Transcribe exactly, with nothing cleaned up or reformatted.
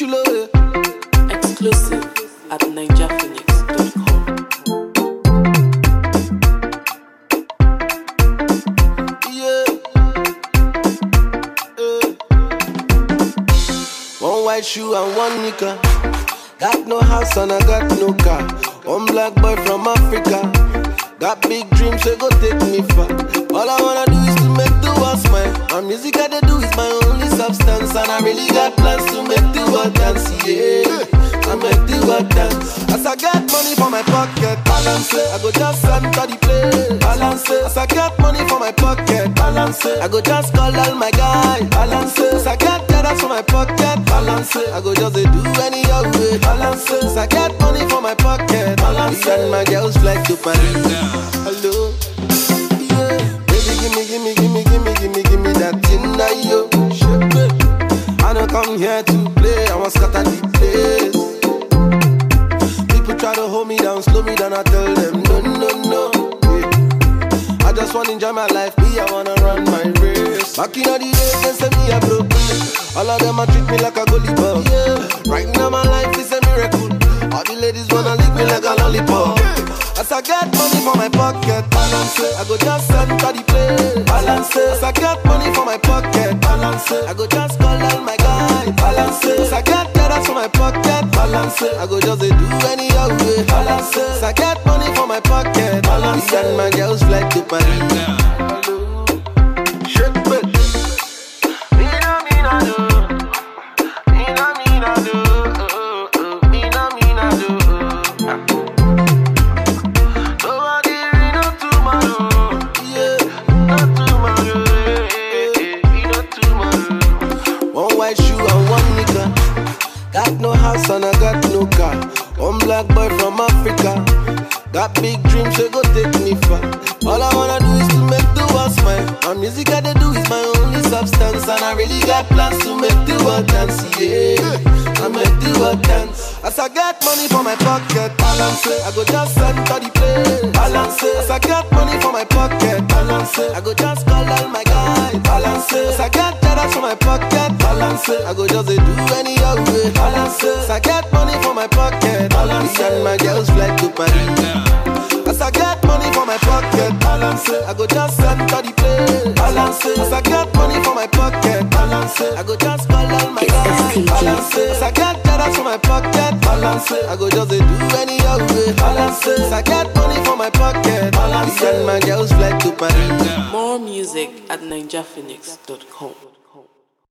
chulo. Exclusive at ninja phoenix dot com. Yeah. Uh. One white shoe and one nika. Got no house and I got no car. One black boy from Africa. Got big dreams, so go take me far. All I wanna do is to make the world smile. And music I they do is my only substance. And I really got plans to make the world dance, yeah. I make the world dance. As I get money for my pocket, balance it. I go just enter the place, balance it. As I get money for my pocket, balance it. I go just call all my guys, balance it. As I get dollars for my pocket, balance it. I go just uh, do any other way, balance it. As I get money for my pocket, balance it. And my girls fly to Paris. Hello, yeah. Baby, gimme, gimme, gimme, gimme, gimme, gimme that thing that you should play. I don't come here to play, I want scatter the place. People try to hold me down, slow me down, I tell them no, no, no. Yeah. I just wanna enjoy my life, me, I wanna run my race. Back in the day, they say me a broke. All of them a treat me like a goalie ball. Yeah. Right now my life is a miracle. All the ladies wanna lick me like a lollipop. As I get money for my pocket, balance it. I go just enter the place, balance it. As I get money for my pocket, balance it. I go just call all my guys, balance it. As I get dollars for my pocket, balance it. I go just uh, do any other way, balance it. As I get money for my pocket, balance it. And my girls fly to Paris. Hello, shake it. Mina, mina, do. Mina, mina, do. Mina, mina, do. Got no house and I got no car. One black boy from Africa. Got big dreams, so go take me far. All I wanna do is to make the world smile. And music I they do is my only substance. And I really got plans to make the world dance, yeah. I make the world dance. As I get money for my pocket, balance it. I go just enter the place, balance it. As I get money for my pocket, balance it. I go just call all my guys, balance it. As I get dollars for my pocket, balance it. I go just uh, do any other way, balance it. As I get money for my pocket, balance it. And my girls fly to Paris. As I get money for my pocket, balance it. I go just enter the place, balance it. As I get money for my pocket, balance it. I go just call all my guys, balance it. As I get dollars for my pocket, balance it. I go just uh, do any other way, balance it. As I get money for my pocket, balance it. And my girls fly to Paris. More music at ninja phoenix dot com.